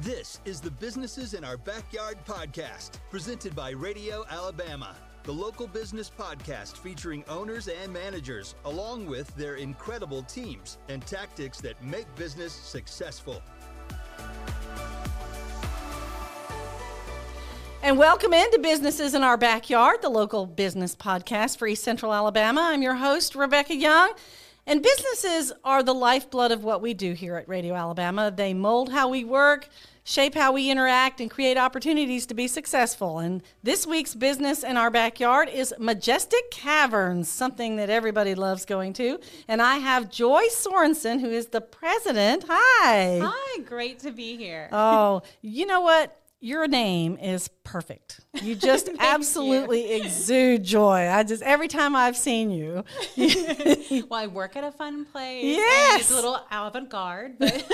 This is the Businesses in Our Backyard podcast, presented by Radio Alabama, the local business podcast featuring owners and managers, along with their incredible teams and tactics that make business successful. And welcome into Businesses in Our Backyard, the local business podcast for East Central Alabama. I'm your host, Rebecca Young. And businesses are the lifeblood of what we do here at Radio Alabama. They mold how we work, shape how we interact, and create opportunities to be successful. And this week's Business in Our Backyard is Majestic Caverns, something that everybody loves going to. And I have Joy Sorensen, who is the president. Hi. Hi, great to be here. Oh, you know what? Your name is perfect. You just absolutely exude joy. Every time I've seen you. Well, I work at a fun place. Yes. It's a little avant-garde, but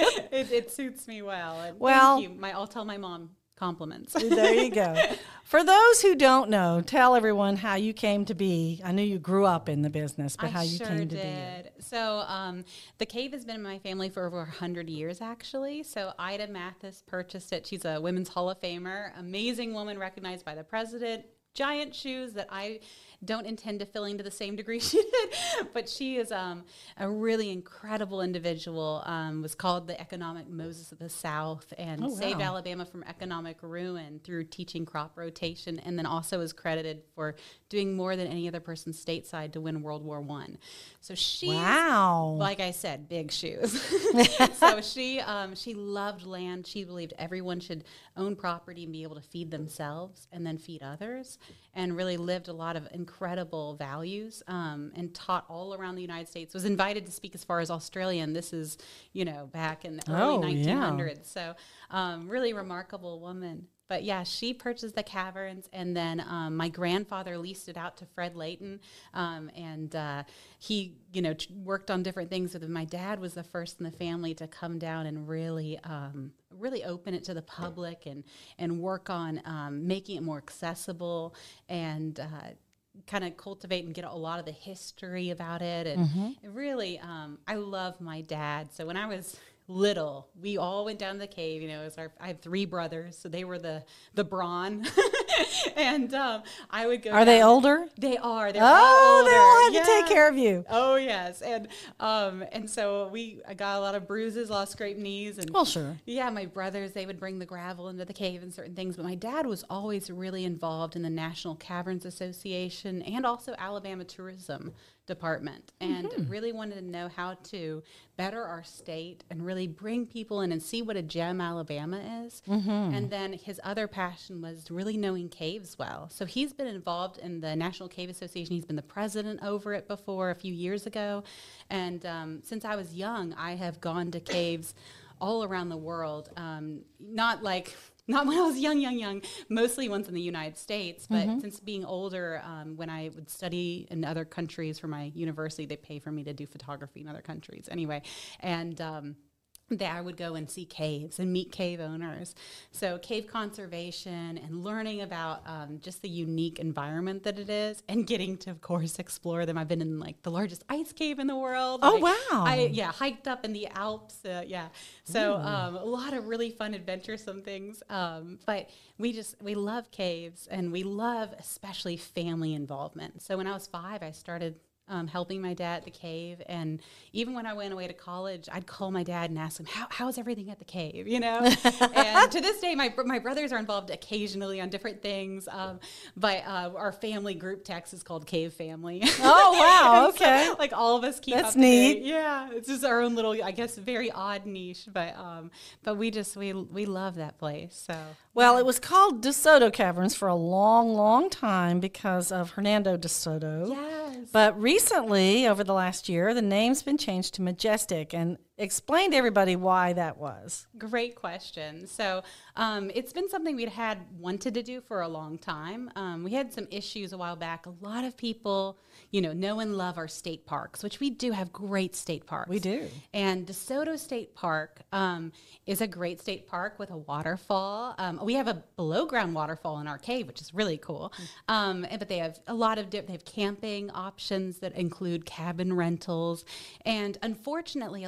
it suits me well. And well, thank you. I'll tell my mom compliments. There you go. For those who don't know, tell everyone how you came to be. I knew you grew up in the business, but how you came to be. So the cave has been in my family for over 100 years, actually. So Ida Mathis purchased it. She's a Women's Hall of Famer, amazing woman recognized by the president. Giant shoes that I don't intend to fill into the same degree she did, but she is a really incredible individual. Was called the economic Moses of the South and saved Alabama from economic ruin through teaching crop rotation, and then also is credited for doing more than any other person stateside to win World War I. So she's, like I said, big shoes. So she loved land. She believed everyone should own property and be able to feed themselves and then feed others, and really lived a lot of incredible values, and taught all around the United States. Was invited to speak as far as Australia, and this is, back in the early 1900s. So really remarkable woman. But yeah, she purchased the caverns, and then my grandfather leased it out to Fred Layton, and he, worked on different things with him. My dad was the first in the family to come down and really open it to the public and work on making it more accessible and kind of cultivate and get a lot of the history about it. And it really, I love my dad. So when I was little, we all went down to the cave. I have 3 brothers, so they were the brawn. And I would go. Are they older? They are. They're all older. They all had to take care of you. Oh yes, and so I got a lot of bruises, a lot of scraped knees, and well, sure. Yeah, my brothers, they would bring the gravel into the cave and certain things, but my dad was always really involved in the National Caverns Association and also Alabama Tourism Department, and really wanted to know how to better our state and really bring people in and see what a gem Alabama is. And then his other passion was really knowing caves well. So he's been involved in the National Cave Association. He's been the president over it before a few years ago. And since I was young, I have gone to caves all around the world. Not when I was young, mostly ones in the United States, but since being older, when I would study in other countries for my university, they pay for me to do photography in other countries anyway. And I would go and see caves and meet cave owners. So cave conservation and learning about just the unique environment that it is, and getting to, of course, explore them. I've been in the largest ice cave in the world. Oh, wow. I hiked up in the Alps. So a lot of really fun, adventuresome things. But we love caves, and we love especially family involvement. So when I was 5, I started helping my dad at the cave. And even when I went away to college, I'd call my dad and ask him, how's everything at the cave, And to this day, my brothers are involved occasionally on different things. But our family group text is called Cave Family. Oh, wow. Okay. So, all of us keep That's up neat. to date. Yeah. It's just our own little, I guess, very odd niche. But we love that place. So. Well, it was called DeSoto Caverns for a long, long time because of Hernando DeSoto. Yes. But recently, over the last year, the name's been changed to Majestic. And explain to everybody why that was. Great question. So it's been something we'd wanted to do for a long time. We had some issues a while back. A lot of people, know and love our state parks, which we do have great state parks. We do. And DeSoto State Park is a great state park with a waterfall. We have a below ground waterfall in our cave, which is really cool. But they have a lot of they have camping options that include cabin rentals. And unfortunately, a lot of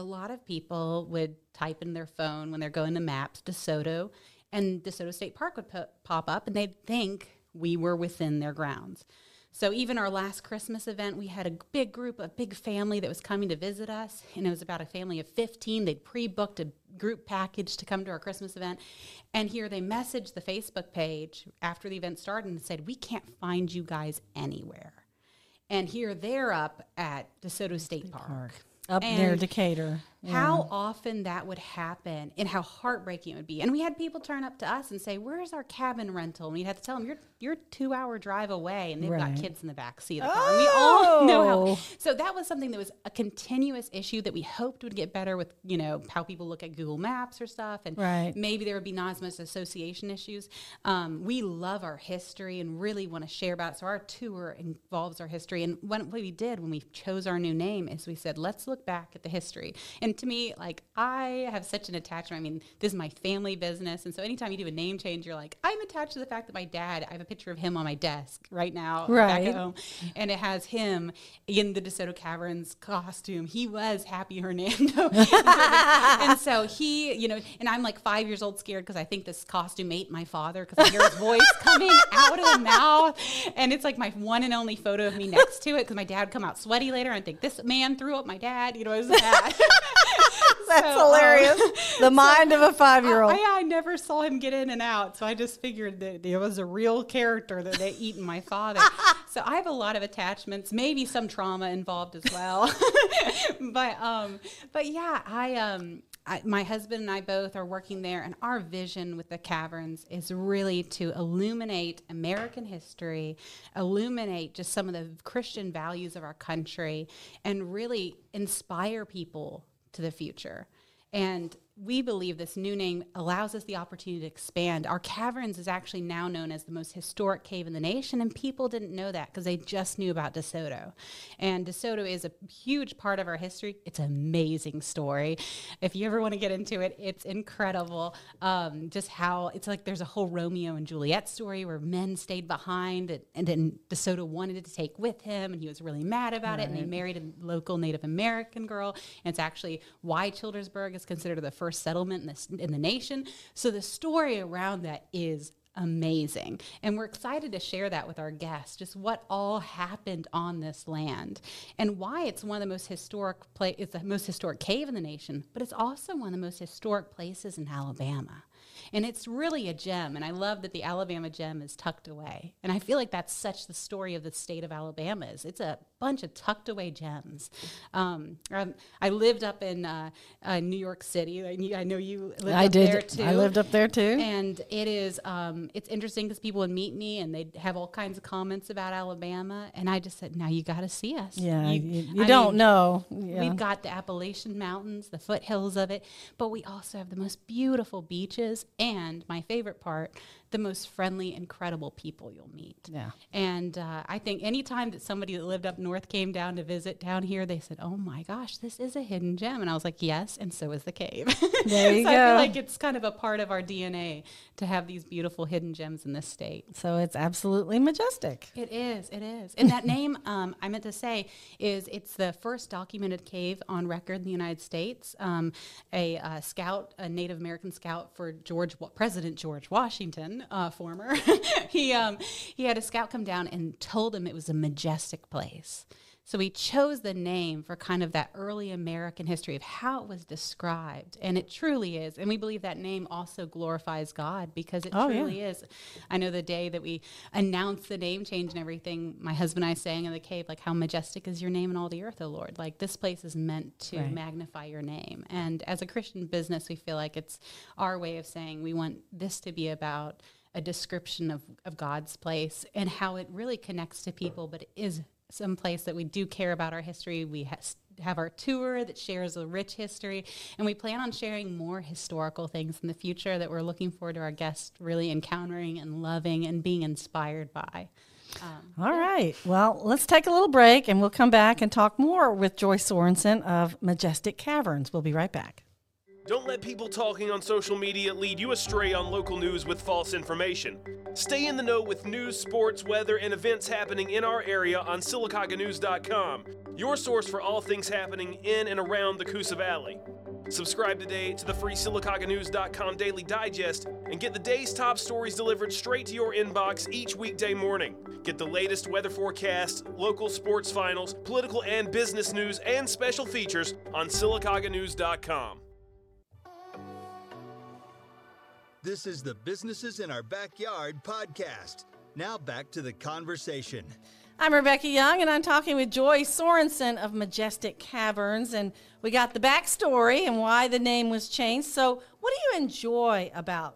of people would type in their phone when they're going to Maps, DeSoto, and DeSoto State Park would pop up, and they'd think we were within their grounds. So even our last Christmas event, we had a big family that was coming to visit us, and it was about a family of 15. They'd pre-booked a group package to come to our Christmas event, and here they messaged the Facebook page after the event started and said, "We can't find you guys anywhere." And here they're up at DeSoto State Park. Up near Decatur. How often that would happen and how heartbreaking it would be. And we had people turn up to us and say, "Where's our cabin rental?" And we'd have to tell them, you're a 2-hour drive away, and they've got kids in the back seat of the car. And we all know how. So that was something that was a continuous issue that we hoped would get better with, how people look at Google Maps or stuff. And maybe there would be not as much association issues. We love our history and really want to share about it. So our tour involves our history. And what we did when we chose our new name is we said, let's look back at the history. And to me, I have such an attachment. I mean, this is my family business. And so anytime you do a name change, you're like, I'm attached to the fact that my dad, I have a picture of him on my desk right now back at home. And it has him in the DeSoto Caverns costume. He was Happy Hernando. And so he, and I'm like 5 years old scared because I think this costume ate my father because I hear his voice coming out of the mouth. And it's like my one and only photo of me next to it because my dad would come out sweaty later and I think this man threw up my dad. It was bad. That's hilarious. The mind of a 5-year-old. I never saw him get in and out, so I just figured that it was a real character that they eaten my father. So I have a lot of attachments, maybe some trauma involved as well. But yeah, my husband and I both are working there, and our vision with the Caverns is really to illuminate American history, illuminate just some of the Christian values of our country, and really inspire people to the future. And we believe this new name allows us the opportunity to expand. Our Caverns is actually now known as the most historic cave in the nation, and people didn't know that because they just knew about DeSoto. And DeSoto is a huge part of our history. It's an amazing story. If you ever want to get into it, it's incredible. Just how it's like there's a whole Romeo and Juliet story where men stayed behind, and then DeSoto wanted to take with him, and he was really mad about it, and they married a local Native American girl. And it's actually why Childersburg is considered the first settlement in the nation. So the story around that is amazing. And we're excited to share that with our guests, just what all happened on this land and why it's one of the most historic it's the most historic cave in the nation, but it's also one of the most historic places in Alabama. And it's really a gem, and I love that the Alabama gem is tucked away. And I feel like that's such the story of the state of Alabama is. It's a bunch of tucked away gems. I lived up in New York City. I know you lived up there too. I lived up there too. And it is, it's interesting because people would meet me and they'd have all kinds of comments about Alabama. And I just said, now you got to see us. Yeah, you don't know. Yeah. We've got the Appalachian Mountains, the foothills of it, but we also have the most beautiful beaches. And my favorite part, the most friendly, incredible people you'll meet. Yeah. And I think anytime that somebody that lived up north came down to visit down here, they said, oh my gosh, this is a hidden gem. And I was like, yes, and so is the cave. There you so go. I feel like it's kind of a part of our DNA to have these beautiful hidden gems in this state. So it's absolutely majestic. It is. And that name, I meant to say, it's the first documented cave on record in the United States. A Native American scout for President George Washington, former, he had a scout come down and told him it was a majestic place. So he chose the name for kind of that early American history of how it was described. And it truly is. And we believe that name also glorifies God because it truly is. I know the day that we announced the name change and everything, my husband and I sang in the cave, like, how majestic is your name in all the earth, O Lord. Like, this place is meant to magnify your name. And as a Christian business, we feel like it's our way of saying we want this to be about a description of God's place and how it really connects to people, but it is some place that we do care about our history. We have our tour that shares a rich history, and we plan on sharing more historical things in the future that we're looking forward to our guests really encountering and loving and being inspired by. All right. Well, let's take a little break, and we'll come back and talk more with Joyce Sorensen of Majestic Caverns. We'll be right back. Don't let people talking on social media lead you astray on local news with false information. Stay in the know with news, sports, weather, and events happening in our area on SylacaugaNews.com, your source for all things happening in and around the Coosa Valley. Subscribe today to the free SylacaugaNews.com Daily Digest and get the day's top stories delivered straight to your inbox each weekday morning. Get the latest weather forecasts, local sports finals, political and business news, and special features on SylacaugaNews.com. This is the Businesses in Our Backyard podcast. Now back to the conversation. I'm Rebecca Young, and I'm talking with Joy Sorensen of Majestic Caverns, and we got the backstory and why the name was changed. So what do you enjoy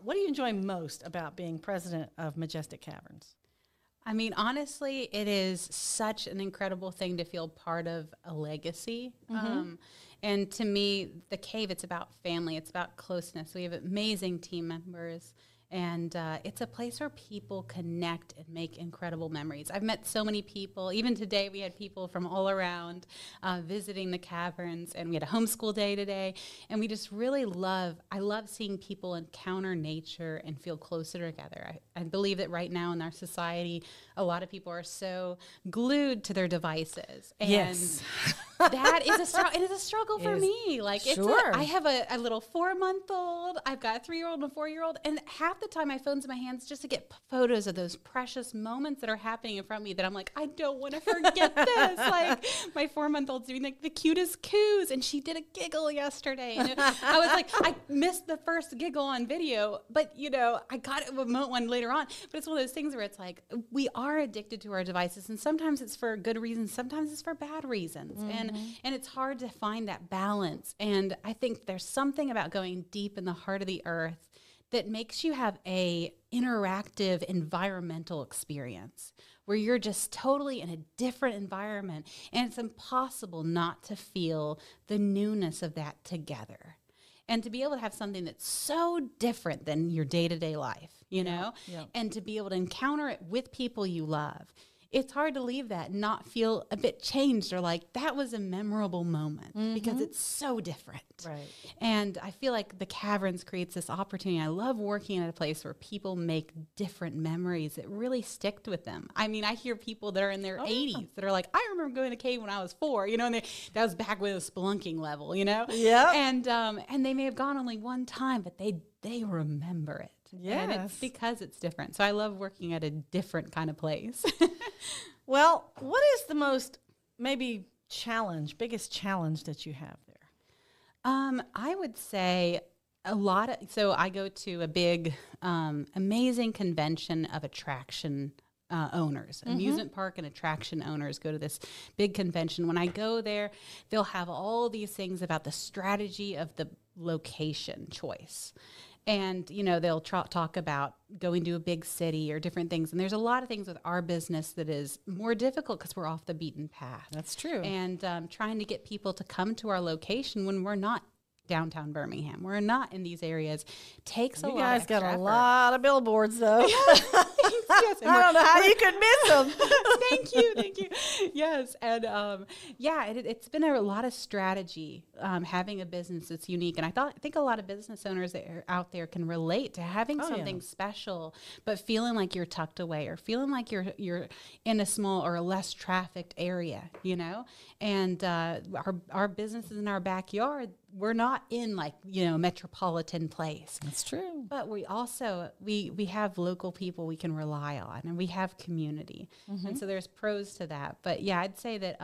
most about being president of Majestic Caverns? I mean, honestly, it is such an incredible thing to feel part of a legacy. And to me, the Cave, it's about family. It's about closeness. We have amazing team members. And it's a place where people connect and make incredible memories. I've met so many people. Even today, we had people from all around visiting the caverns, and we had a homeschool day today. And we just really I love seeing people encounter nature and feel closer together. I believe that right now in our society, a lot of people are so glued to their devices. And yes. That is a struggle. It is a struggle for me. Like, sure. I have a little 4-month-old. I've got a 3-year-old and a 4-year-old, and half the time my phone's in my hands just to get photos of those precious moments that are happening in front of me that I'm like, I don't want to forget this. Like, my 4-month-old's doing like the cutest coos, and she did a giggle yesterday. And I was like, I missed the first giggle on video, but I got one later on. But it's one of those things where it's like, we are addicted to our devices, and sometimes it's for good reasons, sometimes it's for bad reasons. And it's hard to find that balance. And I think there's something about going deep in the heart of the earth that makes you have a interactive environmental experience where you're just totally in a different environment, and it's impossible not to feel the newness of that together. And to be able to have something that's so different than your day-to-day life, and to be able to encounter it with people you love. It's hard to leave that and not feel a bit changed or like that was a memorable moment because it's so different. Right. And I feel like the Caverns creates this opportunity. I love working at a place where people make different memories that really stick with them. I mean, I hear people that are in their 80s that are like, I remember going to the cave when I was 4, and that was back with a spelunking level, Yeah. And they may have gone only one time, but they remember it. Yes. And it's because it's different. So I love working at a different kind of place. Well, what is the most biggest challenge that you have there? I would say so I go to a big, amazing convention of attraction owners, amusement park and attraction owners go to this big convention. When I go there, they'll have all these things about the strategy of the location choice. And, they'll talk about going to a big city or different things. And there's a lot of things with our business that is more difficult because we're off the beaten path. That's true. And trying to get people to come to our location when we're not downtown Birmingham. We're not in these areas. Takes a lot of You guys got effort. a lot of billboards, though. Yes, I don't know how you could miss them. Thank you. Yes, and it's been a lot of strategy having a business that's unique, and I think a lot of business owners that are out there can relate to having something special, but feeling like you're tucked away or feeling like you're in a small or a less trafficked area, And our businesses in our backyard. We're not in a metropolitan place. That's true. But we also, we have local people we can rely on, and we have community. And so there's pros to that. But yeah, I'd say that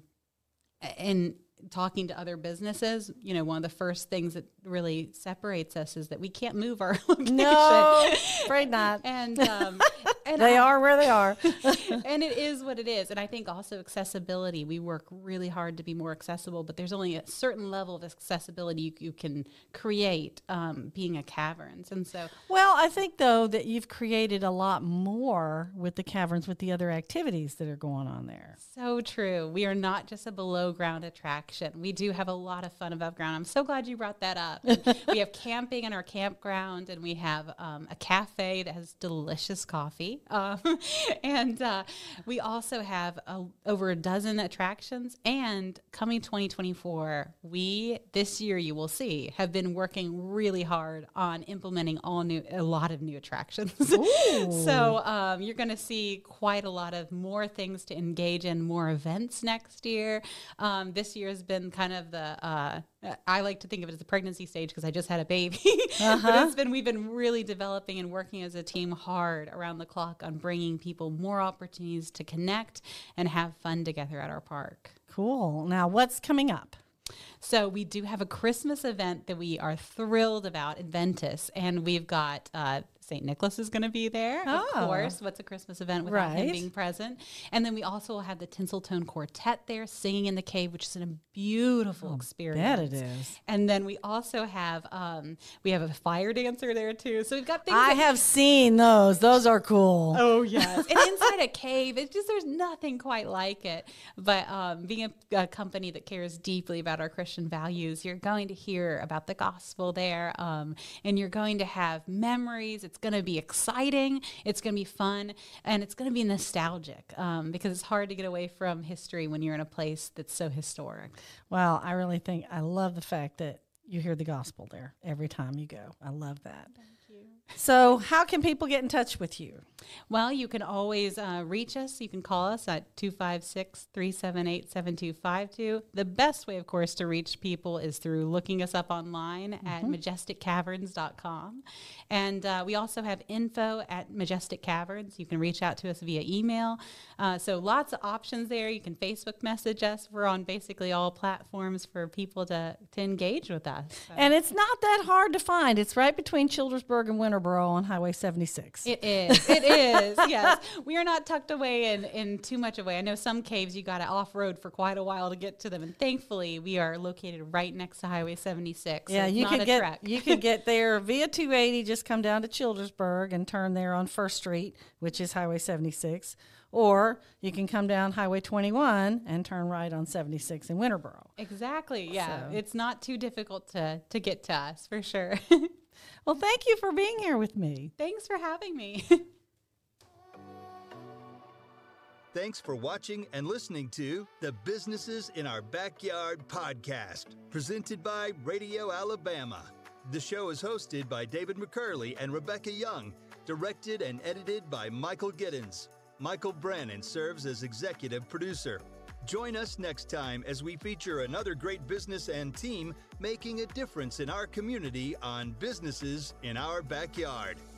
in talking to other businesses, one of the first things that really separates us is that we can't move our location. No, afraid not. And they are where they are. And it is what it is. And I think also accessibility, we work really hard to be more accessible, but there's only a certain level of accessibility you can create being a Caverns. And so, well, I think though that you've created a lot more with the Caverns with the other activities that are going on there. So true. We are not just a below ground attraction. We do have a lot of fun above ground. I'm so glad you brought that up. We have camping in our campground, and we have a cafe that has delicious coffee. And we also have over a dozen attractions. And coming 2024, this year you will see, have been working really hard on implementing a lot of new attractions. So you're going to see quite a lot of more things to engage in, more events next year. This year has been kind of I like to think of it as the pregnancy stage because I just had a baby. But we've been really developing and working as a team hard around the clock on bringing people more opportunities to connect and have fun together at our park. Cool. Now, what's coming up? So we do have a Christmas event that we are thrilled about, Adventus, and we've got St. Nicholas is going to be there, of course. What's a Christmas event without him being present? And then we also will have the Tinseltone Quartet there singing in the cave, which is a beautiful experience. Bet it is. And then we also have a fire dancer there too. So we've got things. I have seen those. Those are cool. Oh yes. And inside a cave, there's nothing quite like it. But being a company that cares deeply about our Christian values, you're going to hear about the gospel there, and you're going to have memories. It's going to be exciting. It's going to be fun, and it's going to be nostalgic because it's hard to get away from history when you're in a place that's so historic. Well, I love the fact that you hear the gospel there every time you go. I love that. Thank you. So how can people get in touch with you? Well, you can always reach us. You can call us at 256-378-7252. The best way, of course, to reach people is through looking us up online at majesticcaverns.com. And we also have info at Majestic Caverns. You can reach out to us via email. So lots of options there. You can Facebook message us. We're on basically all platforms for people to engage with us. So. And it's not that hard to find. It's right between Childersburg and Winterboro on Highway 76. It is. It is. Yes. We are not tucked away in too much away. I know some caves you got to off-road for quite a while to get to them. And thankfully, we are located right next to Highway 76. Yeah, so you could get you could get there via 280, just come down to Childersburg and turn there on 1st Street, which is Highway 76. Or you can come down Highway 21 and turn right on 76 in Winterboro. Exactly. Yeah. So. It's not too difficult to get to us, for sure. Well, thank you for being here with me. Thanks for having me. Thanks for watching and listening to the Businesses in Our Backyard podcast, presented by Radio Alabama. The show is hosted by David McCurley and Rebecca Young, directed and edited by Michael Giddens. Michael Brannon serves as executive producer. Join us next time as we feature another great business and team making a difference in our community on Businesses in Our Backyard.